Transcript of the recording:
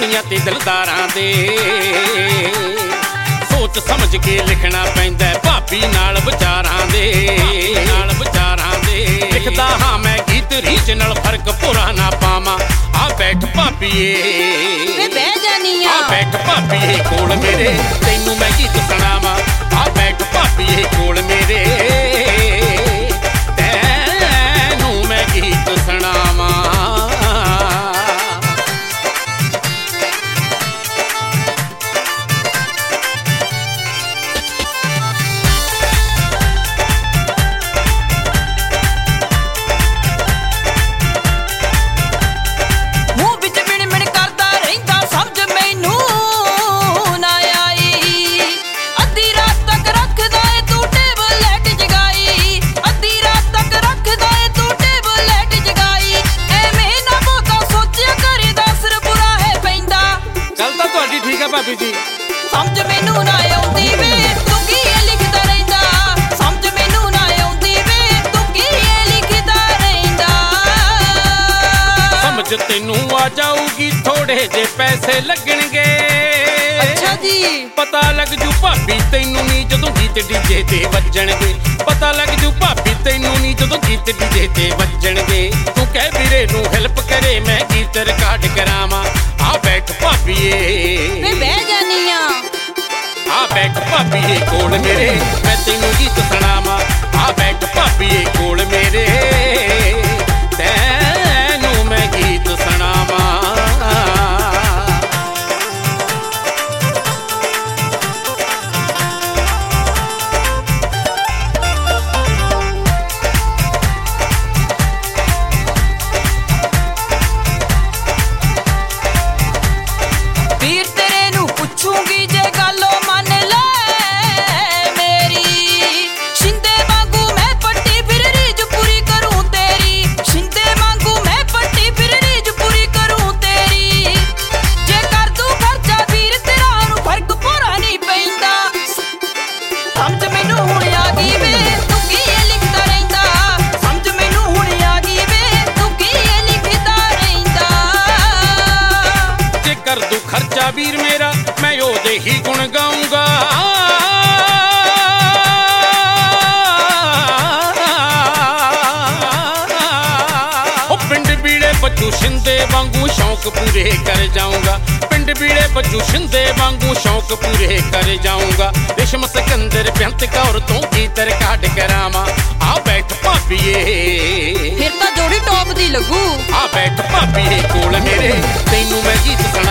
ਦੁਨੀਆ ਤੇ ਦਿਲਦਾਰਾਂ ਦੇ ਸੋਚ ਸਮਝ ਕੇ ਲਿਖਣਾ ਪੈਂਦਾ ਭਾਬੀ ਨਾਲ ਵਿਚਾਰਾਂ ਦੇ ਲਿਖਦਾ ਹਾਂ ਮੈਂ ਗੀਤ ਰੀਜਨਲ ਫਰਕ ਭੁਰਾ ਨਾ ਪਾਵਾਂ ਆ ਬੈਠ ਭਾਬੀਏ ਵੇ ਬਹਿ ਜਾਨੀ ਆ ਬੈਠ ਭਾਬੀਏ ਕੋਲ ਮੇਰੇ ਤੈਨੂੰ ਮੈਂ ਗੀਤ ਸੁਣਾਵਾਂ ਆ ਬੈਠ ਭਾਬੀਏ ਕੋਲ ਮੇਰੇ ਤੈਨੂੰ ਮੈਂ ਗੀਤ ਸੁਣਾਵਾਂ ਭਾਬੀ ਜੀ ਸਮਝ ਮੈਨੂੰ ਨਾ ਆਉਂਦੀ ਵੇ ਤੂੰ ਕੀ ਲਿਖਦਾ ਰਹਿੰਦਾ ਸਮਝ ਮੈਨੂੰ ਨਾ ਆਉਂਦੀ ਵੇ ਤੂੰ ਕੀ ਲਿਖਦਾ ਰਹਿੰਦਾ ਸਮਝ ਤੈਨੂੰ ਆ ਜਾਊਗੀ ਥੋੜੇ ਜੇ ਪੈਸੇ ਲੱਗਣਗੇ ਅੱਛਾ ਜੀ ਪਤਾ ਲੱਗ ਜੂ ਭਾਬੀ ਤੈਨੂੰ ਨੀ ਜਦੋਂ ਗੀਤ ਡੀਜੇ ਤੇ ਵੱਜਣਗੇ ਪਤਾ ਲੱਗ ਜੂ ਭਾਬੀ ਤੈਨੂੰ ਨੀ ਜਦੋਂ ਗੀਤ ਡੀਜੇ ਤੇ ਵੱਜਣਗੇ ਤੂੰ ਕਹਿ ਵੀਰੇ ਨੂੰ ਹੈਲਪ ਕਰੇ ਮੈਂ ਗੀਤ ਰਿਕਾਰਡ ਕਰਾਵਾਂ ਆ ਬੈਠ ਭਾਬੀਏ ਵੇ ਬਹਿ ਜਾਨੀ ਆ ਬੈਠ ਭਾਬੀਏ ਕੋਲ ਮੇਰੇ ਮੈਂ ਤੈਨੂੰ ਗੀਤ ਸੁਣਾਵਾਂ ਆ ਬੈਠ ਭਾਬੀਏ ਕੋਲ ਮੇਰੇ ਤੈਨੂੰ ਮੈਂ ਗੀਤ ਸੁਣਾਵਾਂ ਵੀਰ ਤੇਰੇ ਨੂੰ ਪੁੱਛੂਗੀ ਜੇ ਗੱਲ ਮੰਨ ਲੈ ਮੇਰੀ ਸ਼ਿੰਦੇ ਵਾਂਗੂ ਮੈਂ ਪੱਟੀ ਫਿਰ ਰੀਝ ਪੂਰੀ ਕਰੂੰ ਤੇਰੀ ਸ਼ਿੰਦੇ ਵਾਂਗੂ ਮੈਂ ਪੱਟੀ ਫਿਰ ਰੀਝ ਪੂਰੀ ਕਰੂੰ ਤੇਰੀ ਜੇ ਕਰ ਦੂੰ ਖਰਚਾ ਵੀਰ ਤੇਰਾ ਨੂੰ ਫਰਕ ਭੋਰਾ ਨਹੀਂ ਪੈਂਦਾ ਸਮਝ ਮੈਨੂੰ ਹੁਣ ਆ ਗਈ ਵੇ ਤੂੰ ਕੀ ਲਿਖਦਾ ਰਹਿੰਦਾ ਸਮਝ ਮੈਨੂੰ ਹੁਣ ਆ ਗਈ ਵੇ ਤੂੰ ਕੀ ਲਿਖਦਾ ਰਹਿੰਦਾ ਜੇ ਕਰ ਦੂ ਖਰਚਾ ਵੀਰ ਮੇਰਾ ਮੈਂ ਉਹਦੇ ਹੀ ਗੁਣ ਗਾਊਂਗਾ ਉਹ ਪਿੰਡ ਬੀੜੇ ਬੱਚੂ ਸ਼ਿੰਦੇ ਵਾਂਗੂ ਸ਼ੌਕ ਪੂਰੇ ਕਰ ਜਾਊਂਗਾ ਪਿੰਡ ਬੀੜੇ ਬੱਚੂ ਸ਼ਿੰਦੇ ਵਾਂਗੂ ਸ਼ੌਕ ਪੂਰੇ ਕਰ ਜਾਊਂਗਾ ਰੇਸ਼ਮ ਸਿਕੰਦਰ ਬੇਅੰਤ ਕੌਰ ਤੋਂ ਗੀਤ ਰਿਕਾਰਡ ਕਰਾਵਾਂ ਆ ਬੈਠ ਭਾਬੀਏ ਫਿਰ ਤਾਂ ਜੋੜੀ ਟੌਪ ਦੀ ਲੱਗੂ ਆ ਬੈਠ ਭਾਬੀਏ ਕੋਲ ਮੇਰੇ ਤੈਨੂੰ ਮੈਂ ਗੀਤ ਸੁਣਾ